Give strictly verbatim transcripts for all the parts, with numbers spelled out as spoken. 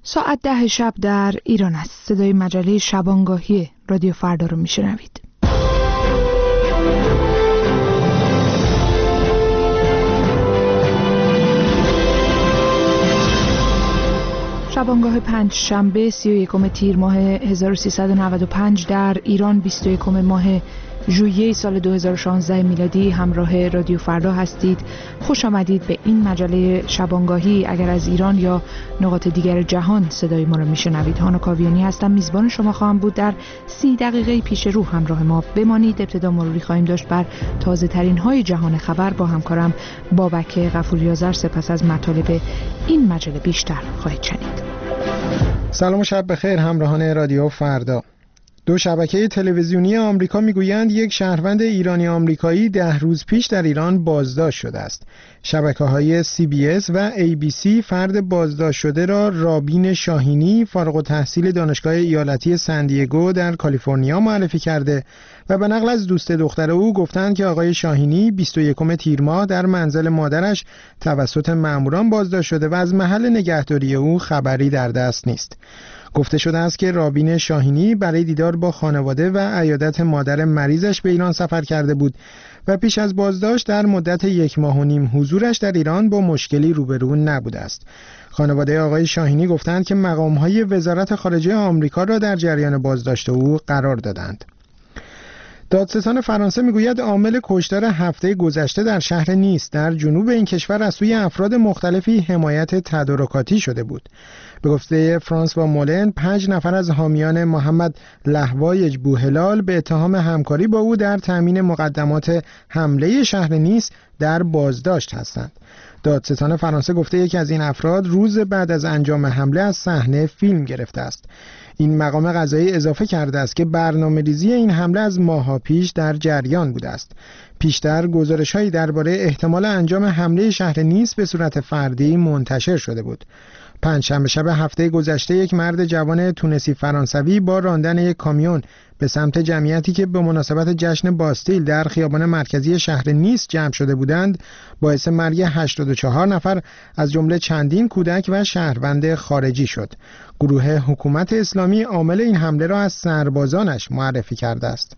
ساعت ده شب در ایران است. صدای مجله شبانگاهی رادیو فردا رو میشنوید. شبانگاه پنج شنبه سی و یکم تیر ماه هزار و سیصد و نود و پنج در ایران، بیست و یکم ماه ژوئیه سال دو هزار و شانزده میلادی همراه رادیو فردا هستید. خوش آمدید به این مجله شبانگاهی. اگر از ایران یا نقاط دیگر جهان صدای ما رو میشنوید، هانا کاویانی هستم، میزبان شما خواهم بود. در سی دقیقه پیش رو همراه ما بمانید. ابتدا مروری خواهیم داشت بر تازه ترین های جهان خبر با همکارم بابک غفوری آذر. سپس از مطالب این مجله بیشتر خواهید شنید. سلام و شب بخیر همراهان رادیو فردا. دو شبکه تلویزیونی آمریکا میگویند یک شهروند ایرانی آمریکایی ده روز پیش در ایران بازداشت شده است. شبکه‌های سی بی اس و ای بی سی فرد بازداشت شده را رابین شاهینی، فارغ التحصیل دانشگاه ایالتی سندیگو در کالیفرنیا معرفی کرده و به نقل از دوست دختر او گفتند که آقای شاهینی بیست و یکم تیر ماه در منزل مادرش توسط ماموران بازداشت شده و از محل نگهداری او خبری در دست نیست. گفته شده است که رابین شاهینی برای دیدار با خانواده و عیادت مادر مریضش به ایران سفر کرده بود و پیش از بازداشت در مدت یک ماه و نیم حضورش در ایران با مشکلی روبرو نبوده است. خانواده آقای شاهینی گفتند که مقام‌های وزارت خارجه آمریکا را در جریان بازداشت او قرار دادند. دادستان فرانسه میگوید عامل کشتار هفته گذشته در شهر نیس در جنوب این کشور از سوی افراد مختلفی حمایت تدارکاتی شده بود. به گفته فرانس و مولن، پنج نفر از حامیان محمد لهوایج بوهلال به اتهام همکاری با او در تامین مقدمات حمله شهر نیس در بازداشت هستند. دادستان فرانسه گفته یکی از این افراد روز بعد از انجام حمله از صحنه فیلم گرفته است. این مقام قضایی اضافه کرده است که برنامه‌ریزی این حمله از ماه‌ها پیش در جریان بوده است. پیشتر گزارش‌هایی درباره احتمال انجام حمله شهر نیس به صورت فردی منتشر شده بود. پنجشنبه شب هفته گذشته یک مرد جوان تونسی فرانسوی با راندن یک کامیون به سمت جمعیتی که به مناسبت جشن باستیل در خیابان مرکزی شهر نیس جمع شده بودند باعث مرگ هشتاد و چهار نفر از جمله چندین کودک و شهروند خارجی شد. گروه حکومت اسلامی عامل این حمله را از سربازانش معرفی کرده است.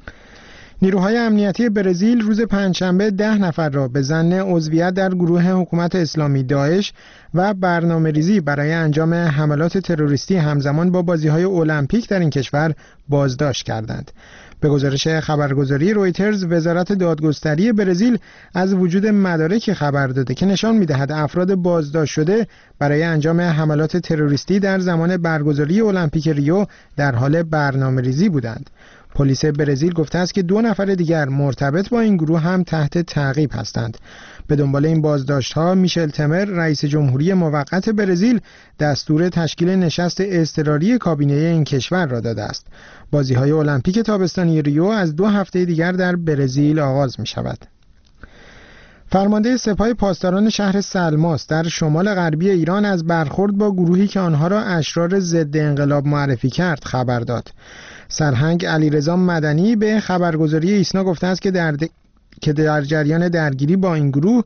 نیروهای امنیتی برزیل روز پنجشنبه ده نفر را به ظن عضویت در گروه حکومت اسلامی داعش و برنامه‌ریزی برای انجام حملات تروریستی همزمان با بازی‌های المپیک در این کشور بازداشت کردند. به گزارش خبرگزاری رویترز، وزارت دادگستری برزیل از وجود مدارکی خبر داده که نشان می‌دهد افراد بازداشت شده برای انجام حملات تروریستی در زمان برگزاری المپیک ریو در حال برنامه‌ریزی بودند. پلیس برزیل گفته است که دو نفر دیگر مرتبط با این گروه هم تحت تعقیب هستند. به دنبال این بازداشت‌ها میشل تمر، رئیس جمهوری موقت برزیل، دستور تشکیل نشست اضطراری کابینه این کشور را داده است. بازی‌های المپیک تابستانی ریو از دو هفته دیگر در برزیل آغاز می‌شود. فرمانده سپاه پاسداران شهر سلماس در شمال غربی ایران از برخورد با گروهی که آنها را اشرار ضد انقلاب معرفی کرد خبر داد. سرهنگ علیرضا مدنی به خبرگزاری ایسنا گفته است که در, د... که در جریان درگیری با این گروه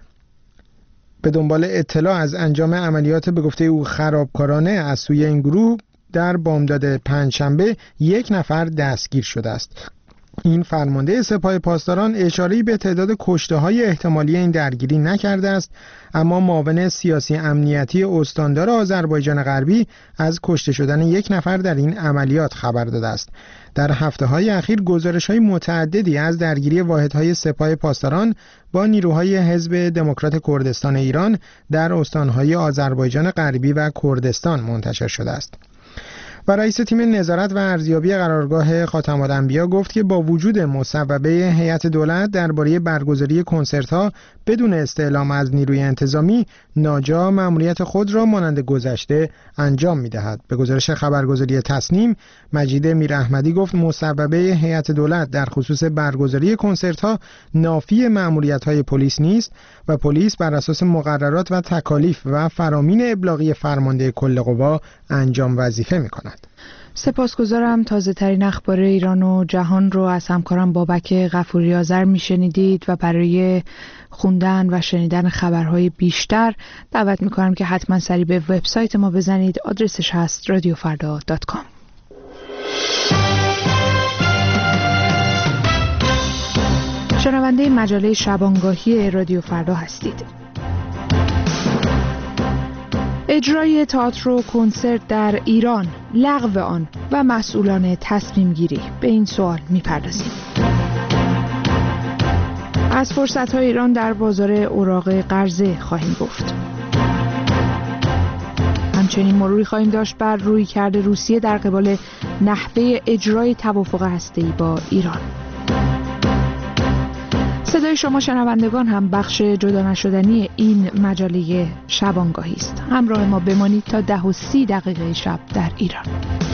به دنبال اطلاع از انجام عملیات به گفته او خرابکارانه از سوی این گروه در بامداد پنجشنبه یک نفر دستگیر شده است. این فرمانده سپاه پاسداران اشاره‌ای به تعداد کشته‌های احتمالی این درگیری نکرده است، اما معاون سیاسی امنیتی استاندار آذربایجان غربی از کشته شدن یک نفر در این عملیات خبر داده است. در هفته‌های اخیر گزارش‌های متعددی از درگیری واحدهای سپاه پاسداران با نیروهای حزب دموکرات کردستان ایران در استان‌های آذربایجان غربی و کردستان منتشر شده است. و رئیس تیم نظارت و ارزیابی قرارگاه خاتم الانبیا گفت که با وجود مصوبه هیئت دولت درباره برگزاری کنسرت‌ها بدون استعلام از نیروی انتظامی، ناجا مأموریت خود را مانند گذشته انجام می‌دهد. به گزارش خبرگزاری تصنیم، مجید میراحمدی گفت مصوبه هیئت دولت در خصوص برگزاری کنسرت‌ها نافی مأموریت‌های پلیس نیست و پلیس بر اساس مقررات و تکالیف و فرامین ابلاغی فرمانده کل قوا انجام وظیفه می‌کند. سپاسگزارم. تازه ترین اخبار ایران و جهان رو از همکارم بابک غفوری آذر میشنیدید و برای خوندن و شنیدن خبرهای بیشتر دعوت میکنم که حتما سری به وبسایت ما بزنید. آدرسش هست رادیو فردا دات کام. شنونده مجله شبانگاهی رادیو فردا هستید. اجرای تئاتر و کنسرت در ایران، لغو آن و مسئولان تصمیم گیری، به این سوال میپردازیم. از فرصت‌های ایران در بازار اوراق قرضه خواهیم گفت. همچنین مروری خواهیم داشت بر رویکرد روسیه در قبال نحوه اجرای توافق هسته‌ای با ایران. صدای شما شنوندگان هم بخش جدا نشدنی این مجله شبانگاهی است. همراه ما بمانید تا ده و سی دقیقه شب در ایران.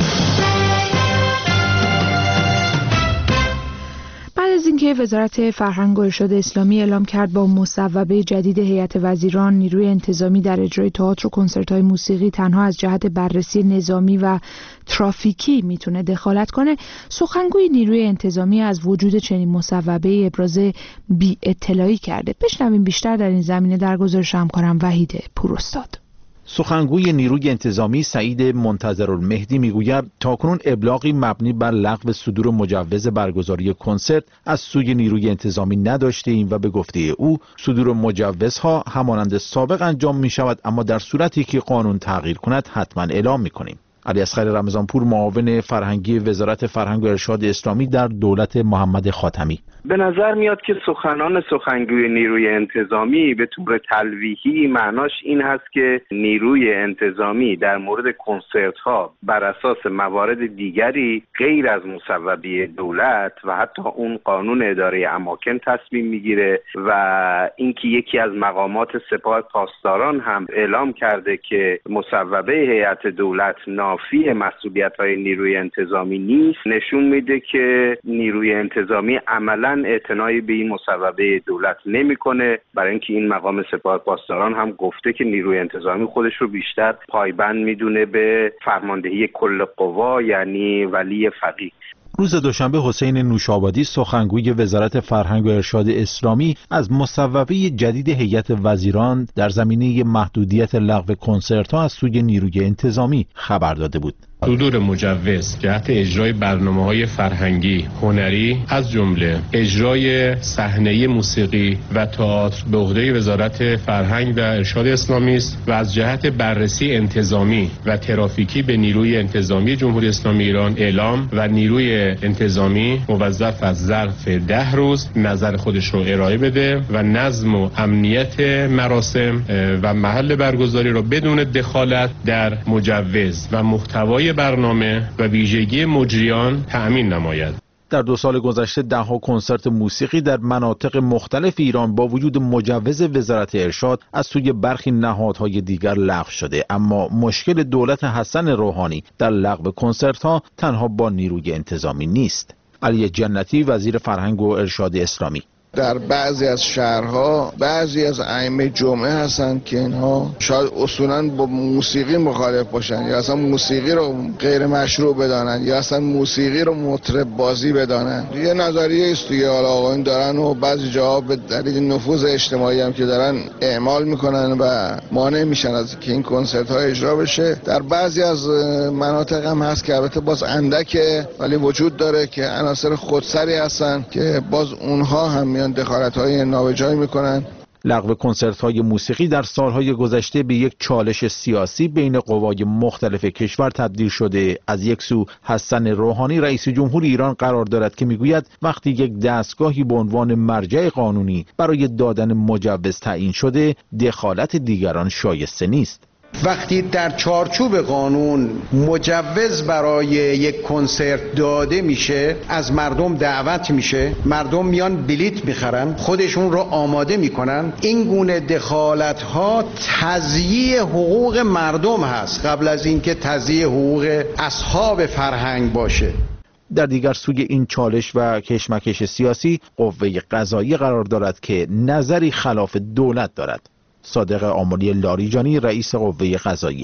بعد از اینکه وزارت فرهنگ و ارشاد اسلامی اعلام کرد با مصوبه جدید هیئت وزیران نیروی انتظامی در اجرای تئاتر و کنسرت‌های موسیقی تنها از جهت بررسی نظامی و ترافیکی میتونه دخالت کنه، سخنگوی نیروی انتظامی از وجود چنین مصوبه ابراز بی اطلاعی کرده. بشنویم بیشتر در این زمینه در گزارش همکارم وحید پوراستاد. سخنگوی نیروی انتظامی سعید منتظرالمهدی میگوید تاکنون ابلاغی مبنی بر لغو صدور مجوز برگزاری کنسرت از سوی نیروی انتظامی نداشته ایم و به گفته او صدور مجوزها همانند سابق انجام می شود، اما در صورتی که قانون تغییر کند حتما اعلام می کنیم. علیاصغر رمضانپور، معاون فرهنگی وزارت فرهنگ و ارشاد اسلامی در دولت محمد خاتمی: به نظر میاد که سخنان سخنگوی نیروی انتظامی به طور تلویحی معناش این هست که نیروی انتظامی در مورد کنسرت ها بر اساس موارد دیگری غیر از مصوبه دولت و حتی اون قانون اداره اماکن تصمیم میگیره و اینکه یکی از مقامات سپاه پاسداران هم اعلام کرده که مصوبه هیئت دولت نافی مسئولیت های نیروی انتظامی نیست، نشون میده که نیروی انتظامی عملا اعتنایی به این مصوبه دولت نمیکنه، برای اینکه این مقام سپاه پاسداران هم گفته که نیروی انتظامی خودش رو بیشتر پایبند میدونه به فرماندهی کل قوا، یعنی ولی فقیه. روز دوشنبه حسین نوشابادی، سخنگوی وزارت فرهنگ و ارشاد اسلامی، از مصوبه جدید هیئت وزیران در زمینه محدودیت لغو کنسرت‌ها از سوی نیروی انتظامی خبر داده بود. صدور مجوز جهت اجرای برنامه‌های فرهنگی، هنری از جمله اجرای صحنه موسیقی و تئاتر به عهده وزارت فرهنگ و ارشاد اسلامی است و از جهت بررسی انتظامی و ترافیکی به نیروی انتظامی جمهوری اسلامی ایران اعلام و نیروی انتظامی موظف از ظرف ده روز نظر خودش رو ارائه بده و نظم و امنیت مراسم و محل برگزاری رو بدون دخالت در مجوز و محتوای برنامه و ویژگی مجریان تأمین نماید. در دو سال گذشته ده ها کنسرت موسیقی در مناطق مختلف ایران با وجود مجوز وزارت ارشاد از سوی برخی نهادهای دیگر لغو شده، اما مشکل دولت حسن روحانی در لغو کنسرت ها تنها با نیروی انتظامی نیست. علی جنتی، وزیر فرهنگ و ارشاد اسلامی: در بعضی از شهرها بعضی از ائمه جمعه هستن که اینها شاید اصولاً با موسیقی مخالف باشن یا اصلا موسیقی رو غیر مشروع بدانن یا اصلا موسیقی رو مطرب بازی بدانن. یه نظریه است دیگه، حالا آقایون دارن و بعضی جاها به دلیل نفوذ اجتماعی هم که دارن اعمال میکنن و مانع میشن از که این کنسرت ها اجرا بشه. در بعضی از مناطق هم هست که البته باز اندکه، ولی وجود داره که عناصر خودسری هستن که باز اونها هم دخالت‌های نابجایی میکنن. لغو کنسرت‌های موسیقی در سالهای گذشته به یک چالش سیاسی بین قوای مختلف کشور تبدیل شده. از یک سو حسن روحانی رئیس جمهور ایران قرار دارد که میگوید وقتی یک دستگاهی به عنوان مرجع قانونی برای دادن مجوز تعیین شده، دخالت دیگران شایسته نیست. وقتی در چارچوب قانون مجوز برای یک کنسرت داده میشه، از مردم دعوت میشه، مردم میان بلیت میخرن، خودشون رو آماده میکنن، این گونه دخالت ها تضییع حقوق مردم هست قبل از اینکه تضییع حقوق اصحاب فرهنگ باشه. در دیگر سوی این چالش و کشمکش سیاسی، قوه قضاییه قرار دارد که نظری خلاف دولت دارد. صادق آملی لاریجانی، رئیس قوه قضاییه: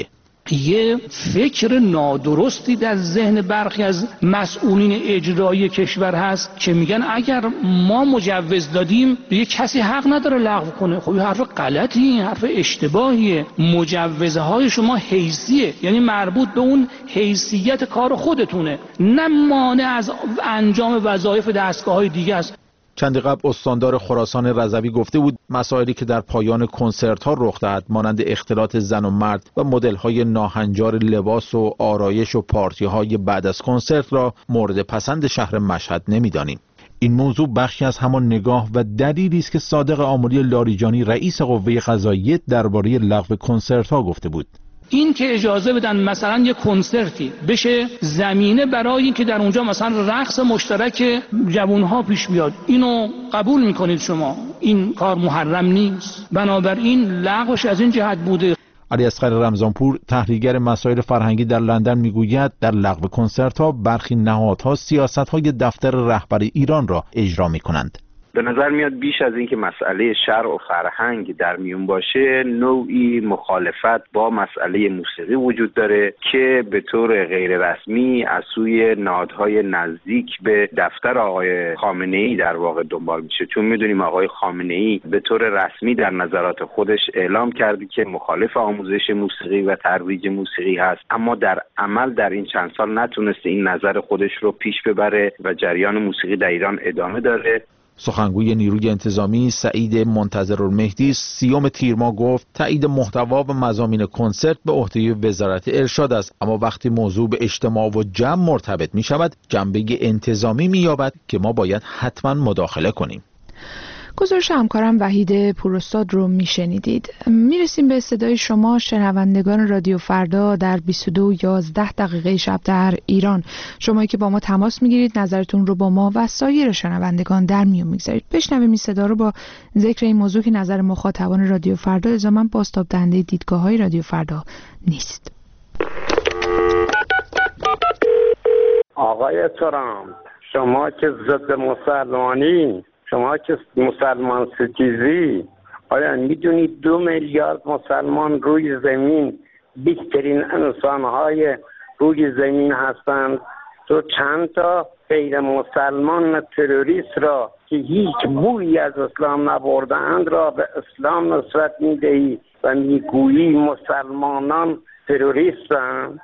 یه فکر نادرستی در ذهن برخی از مسئولین اجرایی کشور هست که میگن اگر ما مجوز دادیم یه کسی حق نداره لغو کنه. خب این حرف غلطی، حرف اشتباهیه. مجوزهای شما حیثیه، یعنی مربوط به اون حیثیت کار خودتونه، نه مانع از انجام وظایف دستگاه‌های دیگه است. چندی قبل استاندار خراسان رضوی گفته بود مسائلی که در پایان کنسرت ها رخ دهد مانند اختلاط زن و مرد و مدل های ناهنجار لباس و آرایش و پارتی های بعد از کنسرت را مورد پسند شهر مشهد نمیدانیم. این موضوع بخشی از همان نگاه و دلیلی است که صادق آملی لاریجانی رئیس قوه قضاییه درباره لغو کنسرت ها گفته بود. این که اجازه بدن مثلا یک کنسرتی بشه زمینه برای این که در اونجا مثلا رقص مشترک جوانها پیش بیاد، اینو قبول میکنید شما؟ این کار محرم نیست، بنابراین لغوش از این جهت بوده. علی اصغر رمضانپور تحلیلگر مسائل فرهنگی در لندن میگوید در لغو کنسرت ها برخی نهادها سیاست های دفتر رهبر ایران را اجرا میکنند. به نظر میاد بیش از اینکه مسئله شرع و فرهنگ در میون باشه، نوعی مخالفت با مسئله موسیقی وجود داره که به طور غیر رسمی از سوی نهادهای نزدیک به دفتر آقای خامنه‌ای در واقع دنبال میشه. چون میدونیم آقای خامنه‌ای به طور رسمی در نظرات خودش اعلام کرده که مخالف آموزش موسیقی و ترویج موسیقی هست، اما در عمل در این چند سال نتونسته این نظر خودش رو پیش ببره و جریان موسیقی در ایران ادامه داره. سخنگوی نیروی انتظامی سعید منتظرالمهدی سیوم تیر ماه گفت تایید محتوا و مضامین کنسرت به عهده وزارت ارشاد است، اما وقتی موضوع به اجتماع و جمع مرتبط می شود جنبه انتظامی می یابد که ما باید حتما مداخله کنیم. گزارش همکارم وحید پوراستاد رو میشنیدید. میرسیم به صدای شما شنوندگان رادیو فردا در بیست و دو و یازده دقیقه شب در ایران. شمایی که با ما تماس میگیرید نظرتون رو با ما و سایر شنوندگان در میون میگذارید. بشنویم این صدا رو با ذکر این موضوع که نظر مخاطبان رادیو فردا الزاماً بازتاب دهنده دیدگاه‌های رادیو فردا نیست. آقای ترامپ، شما که ضد مسلمانی، شما که مسلمان ستیزی، آیا میدونید دو میلیارد مسلمان روی زمین بهترین انسانهای روی زمین هستند؟ تو چند تا غیر مسلمان تروریست را که هیچ بویی از اسلام نبردند را به اسلام نسبت میدهی و میگویی مسلمانان تروریستند؟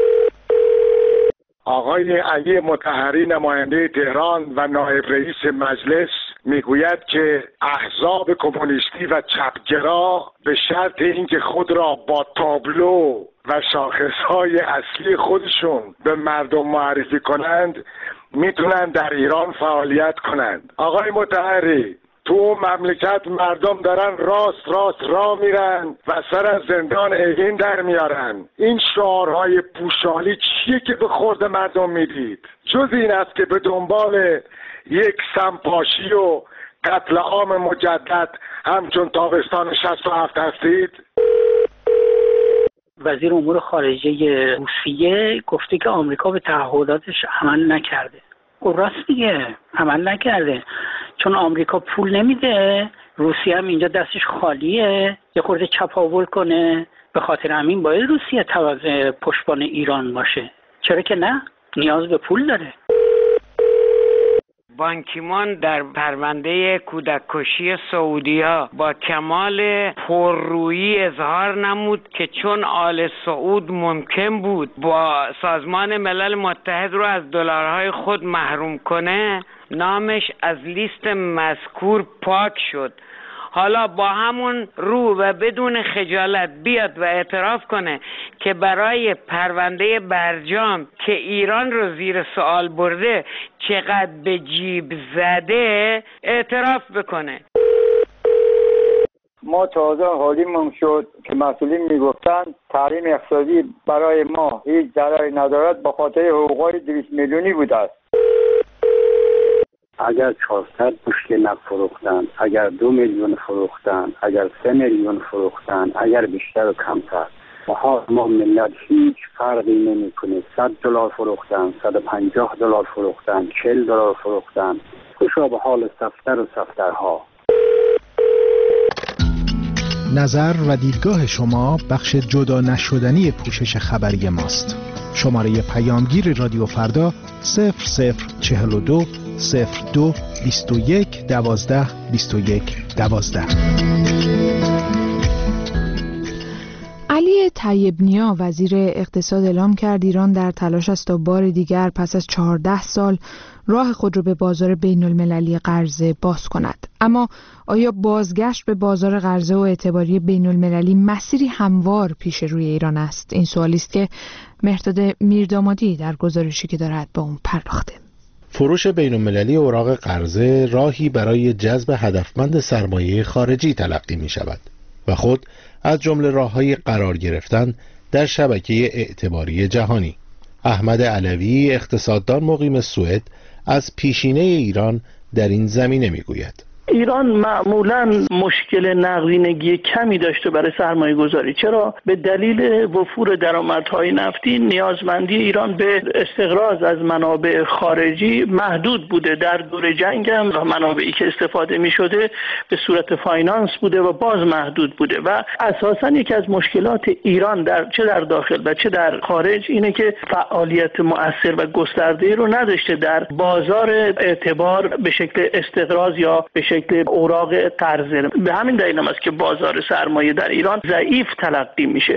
آقای علی مطهری نماینده تهران و نایب رئیس مجلس میگوید که احزاب کمونیستی و چپگرا به شرط اینکه خود را با تابلو و شاخصهای اصلی خودشون به مردم معرفی کنند میتونن در ایران فعالیت کنند. آقای مطهری، تو مملکت مردم دارن راست راست راه میرن و سر از زندان اوین در میارن. این شعارهای پوشالی چیه که به خورد مردم میدید؟ جز این است که به دنبال یک سمپاشی و قتل عام مجدد همچون تابستان شصت و هفت هستید؟ وزیر امور خارجه روسیه گفته که آمریکا به تعهداتش عمل نکرده. خب راست دیگه، عمل نکرده، چون آمریکا پول نمیده، روسیه هم اینجا دستش خالیه، یه خورده چپاول کنه. به خاطر همین باید روسیه توازه پشتبان ایران باشه. چرا که نه؟ نیاز به پول داره. بان کی مون در پرونده کودک کشی سعودیا با کمال پررویی اظهار نمود که چون آل سعود ممکن بود با سازمان ملل متحد رو از دلارهای خود محروم کنه، نامش از لیست مذکور پاک شد. حالا با همون رو و بدون خجالت بیاد و اعتراف کنه که برای پرونده برجام که ایران رو زیر سوال برده چقدر به جیب زده اعتراف بکنه. ما تازه حالیمون شد که مسئولین میگفتن تحریم اقتصادی برای ما هیچ ضرری ندارد، با خاطر حقوقای دویست میلیونی بوده است. اگر چهارصد بشکه نفت فروختن، اگر دو میلیون فروختن، اگر سه میلیون فروختن، اگر بیشتر و کمتر، ما ما ملت هیچ فرقی نمی کنه. صد دلار فروختن، صد و پنجاه دلار فروختن، چهل دلار فروختن، خوشا به حال سفتر و سفترها. نظر و دیدگاه شما بخش جدا نشدنی پوشش خبری ماست. شماره پیامگیر رادیو فردا صفر صفر چهل و دو صفر دو بیست و یک دوازده بیست و یک دوازده. علی طیب نیا وزیر اقتصاد اعلام کرد ایران در تلاش است تا بار دیگر پس از چهارده سال راه خود را به بازار بین المللی قرضه باز کند. اما آیا بازگشت به بازار قرضه و اعتباری بین المللی مسیری هموار پیش روی ایران است؟ این سوالی است که مهرداد میردامادی در گزارشی که دارد با اون پرداخته. فروش بین المللی اوراق قرضه راهی برای جذب هدفمند سرمایه خارجی تلقی می شود و خود از جمله راه‌های قرار گرفتن در شبکه اعتباری جهانی. احمد علوی اقتصاددان مقیم سوئد از پیشینه ایران در این زمینه میگوید. ایران معمولاً مشکل نقدینگی کمی داشته برای سرمایه گذاری. چرا؟ به دلیل وفور درآمدهای نفتی نیازمندی ایران به استقراض از منابع خارجی محدود بوده. در دور جنگ هم منابعی که استفاده می شده به صورت فاینانس بوده و باز محدود بوده و اساساً یکی از مشکلات ایران در چه در داخل و چه در خارج اینه که فعالیت مؤثر و گسترده‌ای رو نداشته در بازار اعتبار به شکل استقراض یا به شکل اوراق قرضه. به همین دلیل هم است که بازار سرمایه در ایران ضعیف تلقی میشه.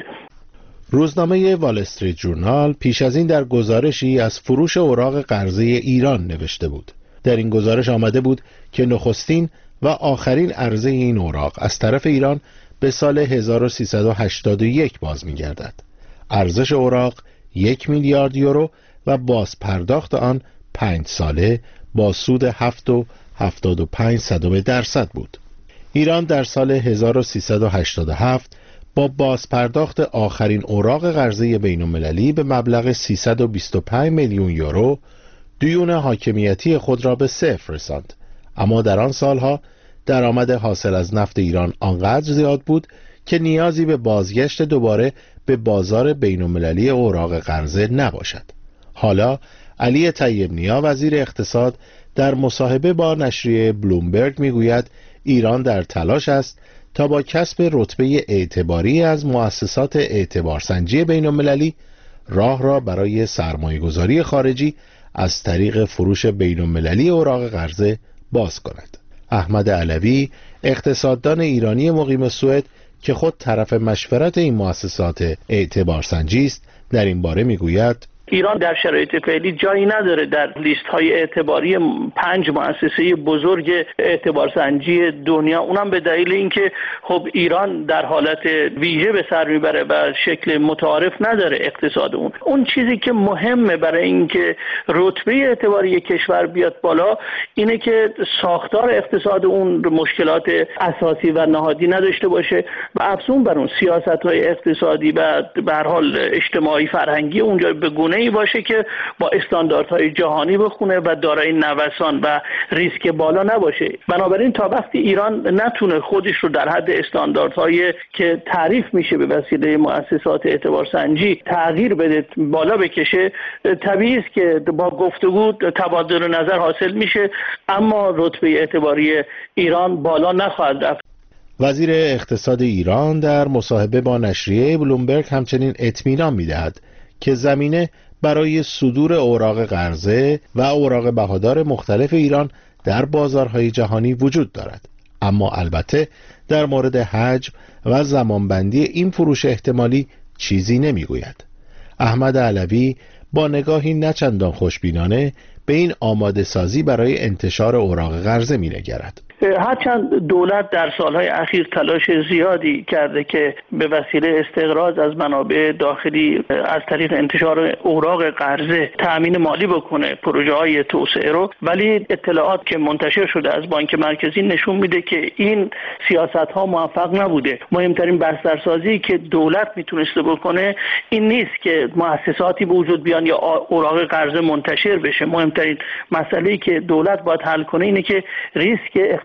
روزنامه وال استریت جورنال پیش از این در گزارشی از فروش اوراق قرضه ایران نوشته بود. در این گزارش آمده بود که نخستین و آخرین عرضه این اوراق از طرف ایران به سال هزار و سیصد و هشتاد و یک باز می‌گردد. ارزش اوراق یک میلیارد یورو و باز پرداخت آن پنج ساله با سود هفت و هفتاد و پنج صدم درصد بود. ایران در سال هزار و سیصد و هشتاد و هفت با بازپرداخت آخرین اوراق قرضه بین‌المللی به مبلغ سیصد و بیست و پنج میلیون یورو دیون حاکمیتی خود را به صفر رساند. اما در آن سالها درآمد حاصل از نفت ایران آنقدر زیاد بود که نیازی به بازگشت دوباره به بازار بین‌المللی اوراق قرضه نباشد. حالا علی طیب نیا وزیر اقتصاد در مصاحبه با نشریه بلومبرگ میگوید ایران در تلاش است تا با کسب رتبه اعتباری از مؤسسات اعتبارسنجی بین‌المللی راه را برای سرمایه‌گذاری خارجی از طریق فروش بین‌المللی اوراق قرضه باز کند. احمد علوی اقتصاددان ایرانی مقیم سوئد که خود طرف مشورت این مؤسسات اعتبارسنجی است در این باره میگوید ایران در شرایط فعلی جایی نداره در لیست های اعتباری پنج مؤسسه بزرگ اعتبارسنجی دنیا، اونم به دلیل اینکه خب ایران در حالت ویژه به سر میبره و شکل متعارف نداره اقتصاد اون. اون چیزی که مهمه برای اینکه رتبه اعتباری کشور بیاد بالا اینه که ساختار اقتصاد اون مشکلات اساسی و نهادی نداشته باشه و افزون بر اون سیاست‌های اقتصادی و به هر حال اجتماعی فرهنگی اونجا به گونه ای باشه که با استانداردهای جهانی بخونه و دارای نوسان و ریسک بالا نباشه. بنابراین تا وقتی ایران نتونه خودش رو در حد استانداردهای که تعریف میشه به وسیله مؤسسات اعتبارسنجی تغییر بده بالا بکشه، طبیعی است که با گفتگو تبادل نظر حاصل میشه اما رتبه اعتباری ایران بالا نخواهد رفت. وزیر اقتصاد ایران در مصاحبه با نشریه بلومبرگ همچنین اطمینان میدهد که زمینه برای صدور اوراق قرضه و اوراق بهادار مختلف ایران در بازارهای جهانی وجود دارد، اما البته در مورد حجم و زمانبندی این فروش احتمالی چیزی نمیگوید. احمد علوی با نگاهی نچندان خوشبینانه به این آماده سازی برای انتشار اوراق قرضه مینگرد. هرچند دولت در سالهای اخیر تلاش زیادی کرده که به وسیله استقراض از منابع داخلی از طریق انتشار اوراق قرضه تأمین مالی بکنه پروژه های توسعه رو، ولی اطلاعات که منتشر شده از بانک مرکزی نشون میده که این سیاست ها موفق نبوده. مهمترین بسترسازی که دولت میتونسته بکنه این نیست که مؤسساتی به وجود بیان یا اوراق قرضه منتشر بشه. مهمترین مسئله‌ای که دولت باید حل کنه اینه که ریسک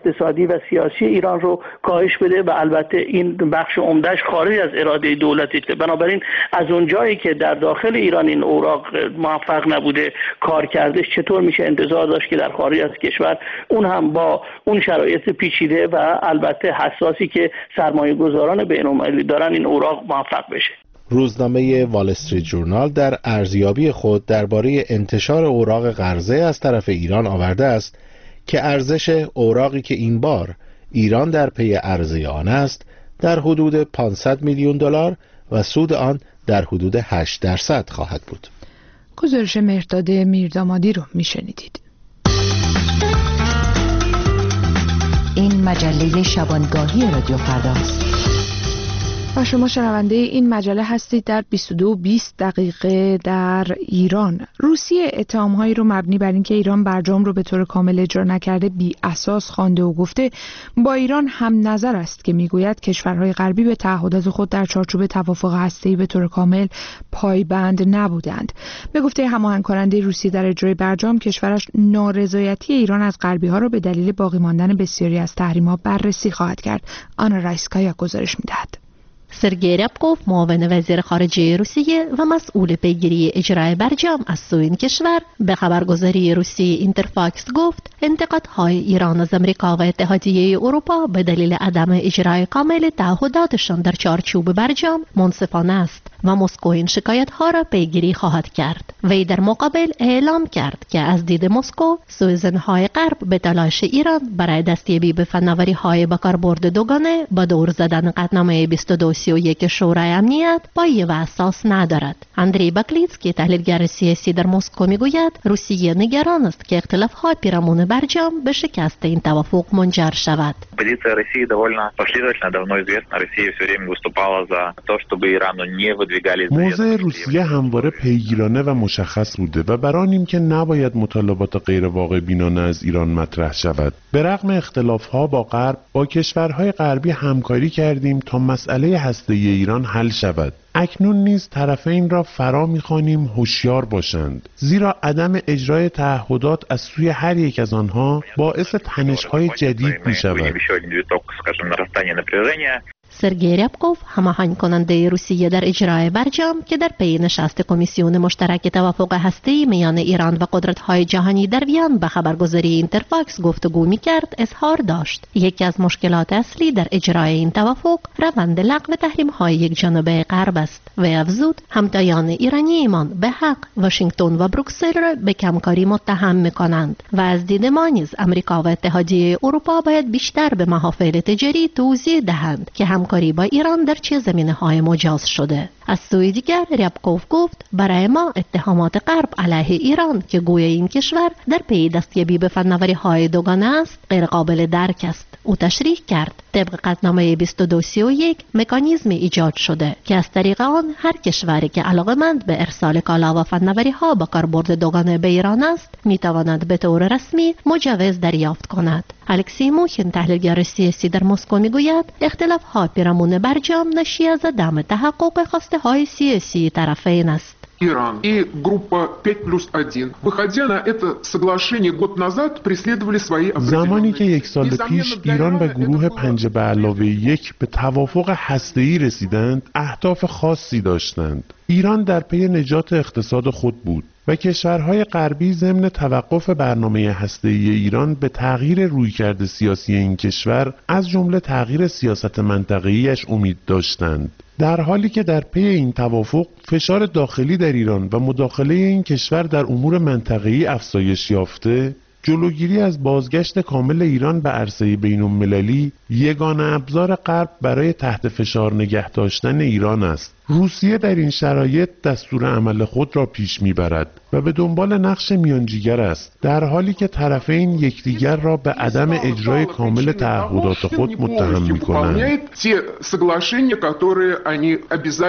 اقتصادی و سیاسی ایران رو کاهش بده و البته این بخش عمدهش خارج از اراده دولتی. بنابراین از اون جایی که در داخل ایران این اوراق موفق نبوده کار کردش، چطور میشه انتظار داشت که در خارج از کشور اون هم با اون شرایط پیچیده و البته حساسی که سرمایه گذاران بین‌المللی دارن این اوراق موفق بشه. روزنامه وال استریت جورنال در ارزیابی خود درباره انتشار اوراق قرضه از طرف ایران آورده است که ارزش اوراقی که این بار ایران در پی عرضه آن است در حدود پانصد میلیون دلار و سود آن در حدود هشت درصد خواهد بود. گزارش مهرداد میردامادی رو میشنیدید. این مجله شبانگاهی رادیو فرداست و شما شنونده این مجله هستید. در بیست و دو و بیست دقیقه در ایران، روسیه اتهام‌هایی رو مبنی بر اینکه ایران برجام رو به طور کامل اجرا نکرده بی اساس خوانده و گفته با ایران هم نظر است که میگوید کشورهای غربی به تعهدات خود در چارچوب توافق هسته‌ای به طور کامل پایبند نبودند. به گفته هماهنگ کننده روسیه در اجرای برجام، کشورش نارضایتی ایران از غربی‌ها را به دلیل باقی ماندن بسیاری از تحریم‌ها بررسی خواهد کرد. آنا رایسکایا گزارش می‌دهد. سرگئی ریابکوف، معاون وزیر خارجه روسیه و مسئول پیگیری اجرای برجام از سوی این کشور، به خبرگزاری روسی اینترفاکس گفت انتقادهای ایران از امریکا و اتحادیه اروپا به دلیل عدم اجرای کامل تعهداتشان در چارچوب برجام منصفانه است و مسکو این شکایت‌ها را پیگیری خواهد کرد. وی در مقابل اعلام کرد که از دید مسکو سوءظن‌های غرب به تلاش ایران برای دستیابی به فناوری‌های با کاربرد دوگانه با دور زدن قطعنامه بیست و دو سی و یک شورای امنیت پایه و اساس ندارد. اندری باکلیتسکی، تحلیلگر سیاسی در مسکو، میگوید روسیه نگران است که اختلاف‌های پیرامون برجام به شکست این توافق منجر شود. Позиция России довольно последовательна, давно известна. Россия все время выступала за то, чтобы Ирану не выдвигали. موضع روسیه همواره پیگیرانه و مشخص بوده و بر آنیم که نباید مطالبات غیر واقع بینانه از ایران مطرح شود. به رغم اختلاف‌ها با غرب، با کشورهای غربی همکاری کردیم تا مسئله هسته‌ای ایران حل شود. اکنون نیز طرفین را فرا می‌خوانیم هوشیار باشند، زیرا عدم اجرای تعهدات از سوی هر یک از آنها باعث تنش‌های جدید می‌شود. سرگئی ریابکوف، هماهنگ کننده روسیه در اجرای برجام که در پی نشست کمیسیون مشترک توافق هسته‌ای میان ایران و قدرت‌های جهانی در وین به خبرگزاری اینترفاکس گفتگو می‌کرد، اظهار داشت یکی از مشکلات اصلی در اجرای این توافق روند لغو تحریم‌های یک جانبه غرب است و افزود همتایان ایرانی ایمان به حق واشنگتن و بروکسل را به کمکاری متهم می‌کنند و از دید ما نیز آمریکا و اتحادیه اروپا باید بیشتر به محافل تجاری توضیح دهند که همکاری با ایران در چه زمینه‌های مجاز شده. از سوی دیگر ریابکوف گفت برای ما اتهامات غرب علیه ایران که گویا این کشور در پی دستیابی به فناوری‌های دوگانه است غیر قابل درک است. او تشریح کرد طبق قطعنامه بیست و دو سی و یک مکانیزمی ایجاد شده که از طریق آن هر کشوری که علاقه‌مند به ارسال کالا و فناوری‌ها با کاربرد دوگانه به ایران است می‌تواند به طور رسمی مجوز دریافت کند. الکسی موخین، تحلیلگر سیاسی در مسکو، میگوید اختلاف‌ها پیرامون برجام ناشی از عدم تحقق خواسته‌های سیاسی طرفین است. Иран и группа пять плюс один, выходя на это соглашение год назад, преследовали свои определенные. زمانی که یک سال پیش ایران و گروه پنج به علاوه یک به توافق هسته‌ای رسیدند، اهداف خاصی داشتند. ایران در پی نجات اقتصاد خود بود و کشورهای غربی ضمن توقف برنامه هسته‌ای ایران به تغییر رویکرد سیاسی این کشور از جمله تغییر سیاست منطقه‌ایش امید داشتند. در حالی که در پی این توافق فشار داخلی در ایران و مداخله این کشور در امور منطقه‌ای افزایش یافته، جلوگیری از بازگشت کامل ایران به عرصه بین‌المللی یگانه ابزار غرب برای تحت فشار نگه داشتن ایران است. روسیه در این شرایط دستور عمل خود را پیش میبرد و به دنبال نقش میانجیگر است، در حالی که طرفین یکدیگر را به عدم اجرای کامل تعهدات خود متهم میکنند.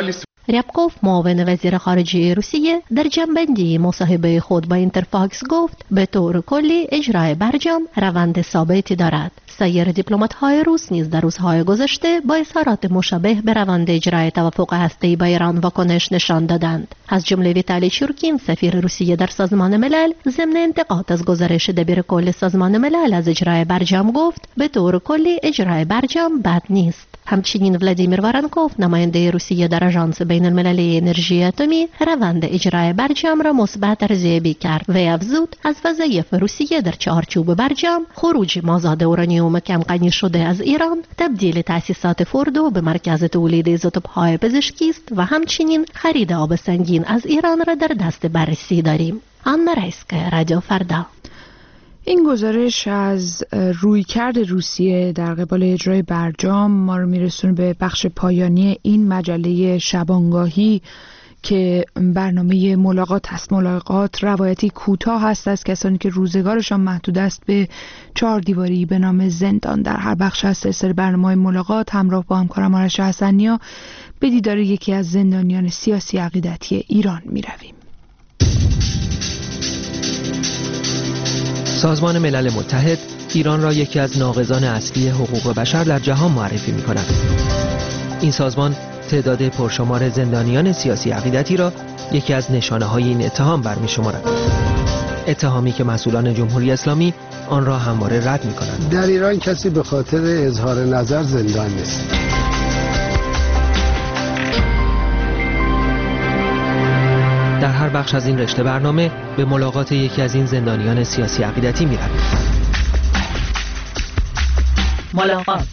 ریابکوف معاون وزیر خارجه روسیه در جنبندی مصاحبه خود با اینترفاکس گفت به طور کلی اجرای برجام روند ثابتی دارد. سایر دیپلمات‌های روس نیز در روزهای گذشته با اظهارات مشابه به روند اجرای توافق هسته‌ای با ایران واکنش نشان دادند. از جمله ویتالی چورکین سفیر روسیه در سازمان ملل ضمن انتقاد از گزارش دبیرکل سازمان ملل از اجرای برجام گفت به طور کلی اجرای برجام بد نیست. همچنین ولادیمیر وارنکوف نماینده روسیه در آژانس بین المللی انرژی اتمی روند اجرای برجام را مثبت ارزیابی کرد و افزود از وظایف روسیه در چارچوب برجام خروج مازاد اورانیوم کم غنی شده از ایران، تبدیل تأسیسات فوردو به مرکز تولید ایزوتوپ‌های پزشکی است و همچنین خرید آب سنگین از ایران را در دست بررسی داریم. آنا رایسک، رادیو فردا. این گزارش از رویکرد روسیه در قبال اجرای برجام ما رو میرسونه به بخش پایانی این مجله شبانگاهی که برنامه ملاقات هست. ملاقات روایتی کوتاه هست از کسانی که روزگارشان محدود است به چهار دیواری به نام زندان. در هر بخش از سلسله برنامه‌های ملاقات همراه با همکارم آرش حسنیا به دیدار یکی از زندانیان سیاسی عقیدتی ایران میرویم. سازمان ملل متحد ایران را یکی از ناقضان اصلی حقوق بشر در جهان معرفی می‌کند. این سازمان تعداد پرشمار زندانیان سیاسی عقیدتی را یکی از نشانه‌های این اتهام برمی‌شمارد. اتهامی که مسئولان جمهوری اسلامی آن را همواره رد می‌کنند. در ایران کسی به خاطر اظهار نظر زندان نیست. در هر بخش از این رشته برنامه به ملاقات یکی از این زندانیان سیاسی عقیدتی می‌رویم. ملاقات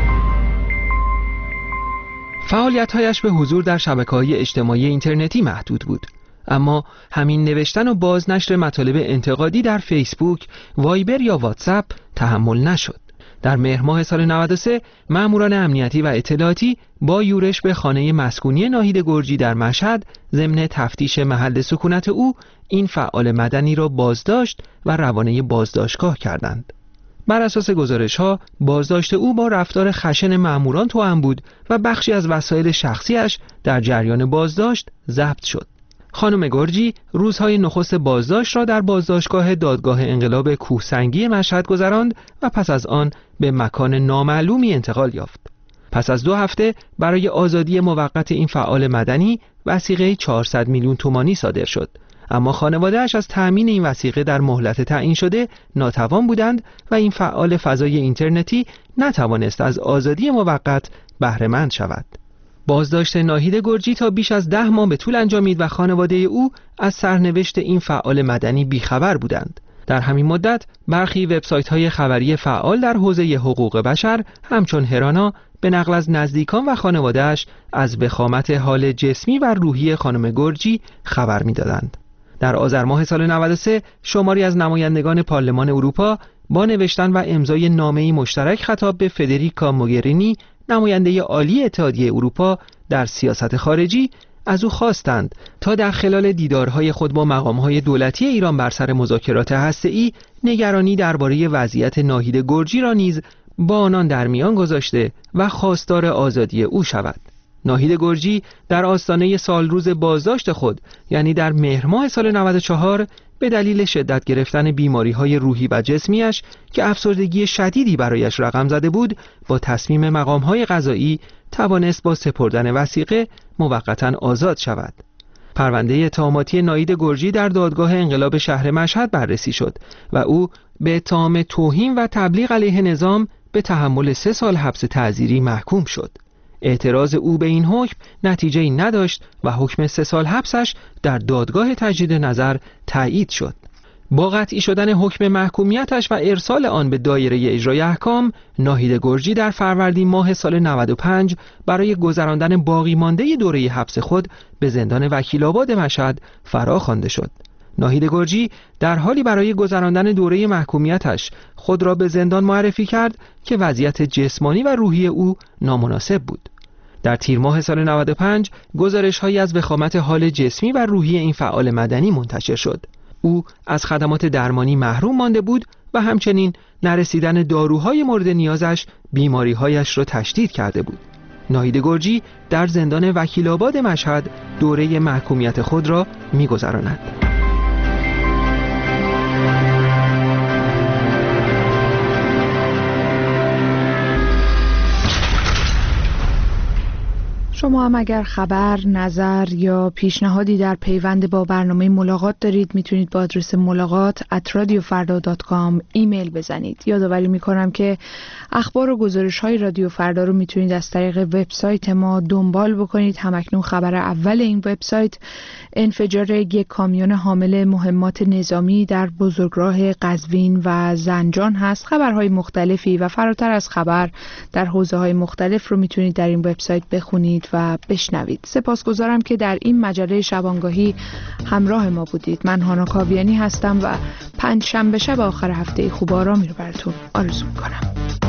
فعالیت‌هایش به حضور در شبکه‌های اجتماعی اینترنتی محدود بود، اما همین نوشتن و بازنشر مطالب انتقادی در فیسبوک، وایبر یا واتساپ تحمل نشد. در مهر ماه سال نود و سه ماموران امنیتی و اطلاعاتی با یورش به خانه مسکونی ناهید گرجی در مشهد ضمن تفتیش محل سکونت او این فعال مدنی را بازداشت و روانه بازداشتگاه کردند. بر اساس گزارش‌ها بازداشت او با رفتار خشن ماموران توأم بود و بخشی از وسایل شخصیش در جریان بازداشت ضبط شد. خانم گرجی روزهای نخست بازداشت را در بازداشتگاه دادگاه انقلاب کوهسنگی مشهد گذراند و پس از آن به مکان نامعلومی انتقال یافت. پس از دو هفته برای آزادی موقت این فعال مدنی وثیقه چهارصد میلیون تومانی صادر شد، اما خانواده‌اش از تأمین این وثیقه در مهلت تعیین شده ناتوان بودند و این فعال فضای اینترنتی نتوانست از آزادی موقت بهره مند شود. بازداشت ناهید گرجی تا بیش از ده ماه به طول انجامید و خانواده او از سرنوشت این فعال مدنی بیخبر بودند. در همین مدت برخی وبسایت‌های خبری فعال در حوزه حقوق بشر همچون هرانا به نقل از نزدیکان و خانواده‌اش از وخامت حال جسمی و روحی خانم گرجی خبر می‌دادند. در آذر ماه سال نود و سه شماری از نمایندگان پارلمان اروپا با نوشتن و امضای نامه‌ای مشترک خطاب به فدریکا موگرینی نماینده عالی اتحادیه اروپا در سیاست خارجی از او خواستند تا در خلال دیدارهای خود با مقام‌های دولتی ایران بر سر مذاکرات هسته‌ای نگرانی درباره وضعیت ناهید گرجی را نیز با آنان در میان گذاشته و خواستار آزادی او شود. ناهید گرجی در آستانه سالروز بازداشت خود یعنی در مهر ماه سال نود و چهار به دلیل شدت گرفتن بیماری‌های روحی و جسمیش که افسردگی شدیدی برایش رقم زده بود با تصمیم مقام‌های قضایی توانست با سپردن وثیقه موقتاً آزاد شود. پرونده اتهاماتی ناهید گرجی در دادگاه انقلاب شهر مشهد بررسی شد و او به اتهام توهین و تبلیغ علیه نظام به تحمل سه سال حبس تعزیری محکوم شد. اعتراض او به این حکم نتیجه‌ای نداشت و حکم سه سال حبسش در دادگاه تجدید نظر تایید شد. با قطعی شدن حکم محکومیتش و ارسال آن به دایره اجرای احکام، ناهید گرجی در فروردین ماه سال نود و پنج برای گذراندن باقی مانده دوره حبس خود به زندان وکیل‌آباد مشهد فرا خوانده شد. ناهید گرجی در حالی برای گذراندن دوره محکومیتش خود را به زندان معرفی کرد که وضعیت جسمانی و روحی او نامناسب بود. در تیر ماه سال نود و پنج گزارش‌هایی از وخامت حال جسمی و روحی این فعال مدنی منتشر شد. او از خدمات درمانی محروم مانده بود و همچنین نرسیدن داروهای مورد نیازش بیماری‌هایش را تشدید کرده بود. ناهید گرجی در زندان وکیل‌آباد مشهد دوره محکومیت خود را می‌گذراند. شما هم اگر خبر، نظر یا پیشنهادی در پیوند با برنامه ملاقات دارید میتونید با آدرس ملاقات ات رادیو فردا دات کام ایمیل بزنید. یادآوری میکنم که اخبار و گزارش های رادیو فردا رو میتونید از طریق وبسایت ما دنبال بکنید. همکنون خبر اول این وبسایت انفجار یک کامیون حامل مهمات نظامی در بزرگراه قزوین و زنجان هست. خبرهای مختلفی و فراتر از خبر در حوزه‌های مختلف رو میتونید در این وبسایت بخونید و بشنوید. سپاسگزارم که در این مجله شبانگاهی همراه ما بودید. من هانا کاویانی هستم و پنج شنبه شب آخر هفته خوب آرامی رو براتون آرزو می‌کنم.